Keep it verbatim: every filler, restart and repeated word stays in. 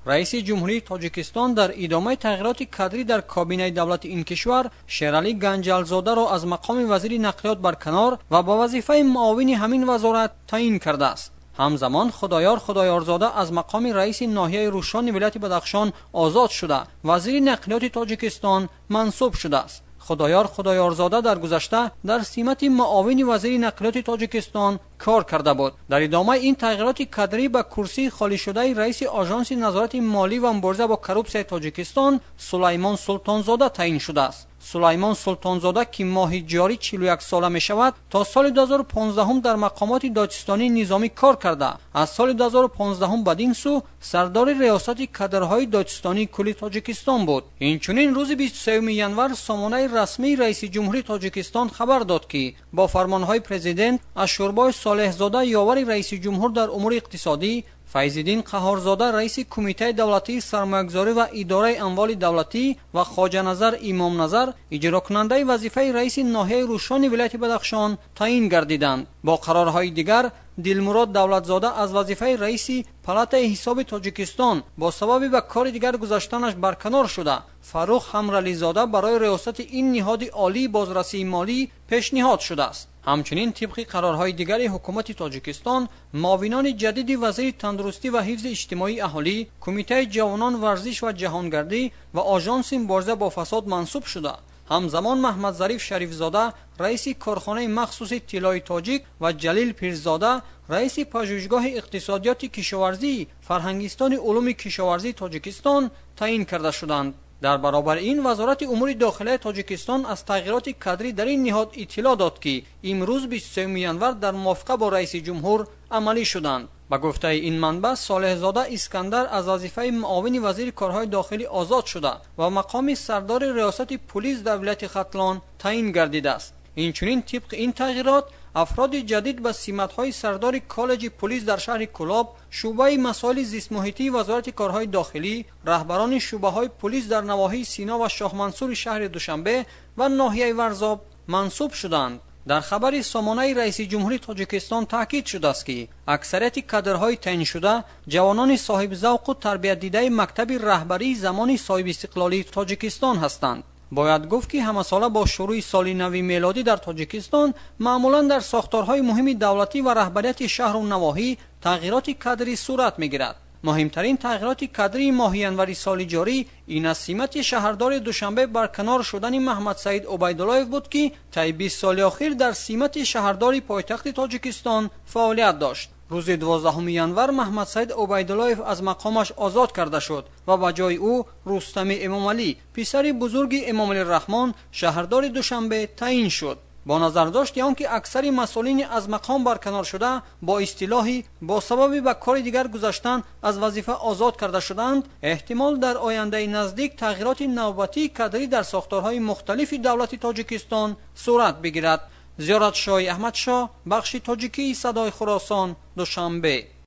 رئیس جمهوری تاجیکستان در ادامه تغییرات کادری در کابینه دولت این کشور شیرعلی گنجالزاده را از مقام وزیر نقلیات برکنار و با وظیفه معاون همین وزارت تعیین کرده است. همزمان خدایار خدایارزاده از مقام رئیس ناحیه روشان ولایت بدخشان آزاد شده وزیر نقلیات تاجیکستان منصوب شده است. خدایار خدایارزاده در گذشته در سمت معاون وزیر نقلیات تاجیکستان کار کرده بود. در ادامه این تغییرات کادری به کرسی خالی شده رئیس آژانس نظارت مالی و مبارزه با کروپسیای تاجیکستان سلیمان سلطانزاده تعیین شده است. سلیمان سلطانزاده که ماه جاری چهل و یک ساله می شود تا سال دو هزار و پانزده در مقامات دادستانی نظامی کار کرده. از سال دو هزار و پانزده بدین سو سردار ریاست کادرهای دادستانی کلی تاجیکستان بود. اینچنین روز بیست و سوم ژانویه سامانه رسمی رئیس جمهوری تاجیکستان خبر داد که با فرمانهای پرزیدنت اشوربای صالح زاده یاور رئیس جمهور در امور اقتصادی، فیض‌الدین قهارزاده رئیس کمیته دولتی سرمایه‌گذاری و اداره اموال دولتی و خواجه نظر امام نظر اجرا کننده وظیفه رئیس ناحیه روشان ولایت بدخشان تعیین گردیدند. با قرارهای دیگر دلمراد دولتزاده از وظیفه رئیس پالات حساب تاجیکستان با سبب به کار دیگر گذاشتنش برکنار شده. فروخ همرلی زاده برای ریاست این نهاد عالی بازرسی مالی پیشنهاد شده است. همچنین طبق قرارهای دیگر حکومت تاجیکستان معاونان جدید وزیر تندرستی و حفظ اجتماعی اهالی، کمیته جوانان ورزش و جهانگردی و آژانس مبارزه با فساد منصوب شده. همزمان محمد ظریف شریف زاده رئیس کارخانه مخصوص طلای تاجیک و جلیل پیرزاده رئیس پژوهشگاه اقتصادیات کشاورزی فرهنگستان علوم کشاورزی تاجیکستان تعیین کرده شدند. در برابر این وزارت امور داخلی تاجیکستان از تغییرات کادری در این نهاد اطلاع داد که امروز بیست و سوم ژانویه در موافقه با رئیس جمهور عملی شدند. با گفته این منبع صالح زاده اسکندر از وظیفه معاون وزیر کارهای داخلی آزاد شده و مقام سردار ریاست پلیس در ولایت ختلان تعیین گردیده است. اینچنین طبق این تغییرات افراد جدید به سمت‌های سردار کالج پلیس در شهر کلاب، شعبه مسائل زیست محیطی وزارت کارهای داخلی، رهبران شعبه‌های پلیس در نواحی سینا و شاه منصور شهر دوشنبه و ناحیه ورزاب منصوب شدند. در خبر سامانه رئیس جمهوری تاجیکستان تاکید شده است که اکثریت کادرهای تعیین شده جوانان صاحب ذوق و تربیت دیده مکتب رهبری زمان صاحب استقلالی تاجیکستان هستند. باید گفت که همه ساله با شروع سال نو میلادی در تاجیکستان معمولا در ساختارهای مهم دولتی و رهبریت شهر و نواحی تغییرات کادری صورت میگیرد. مهمترین تغییرات کادری ماه ژانویه سال جاری این از سمت شهردار دوشنبه برکنار شدن محمد سعید عبیدالله بود که طی بیست سال اخیر در سمت شهرداری پایتخت تاجیکستان فعالیت داشت. روز دوازدهم ژانویه محمد سعید عبیدالله از مقامش آزاد کرده شد و به جای او رستم امام علی پسر بزرگ امام علی الرحمن شهردار دوشنبه تعیین شد. با نظر داشت آنکه اکثر مسئولین از مقام برکنار شده با اصطلاحی با سبب به کار دیگر گذاشتن از وظیفه آزاد کرده شدند، احتمال در آینده نزدیک تغییرات نوبتی کادری در ساختارهای مختلف دولت تاجیکستان صورت بگیرد. زیارت شاه احمد شاه، بخش تاجیکی صدای خراسان، دوشنبه.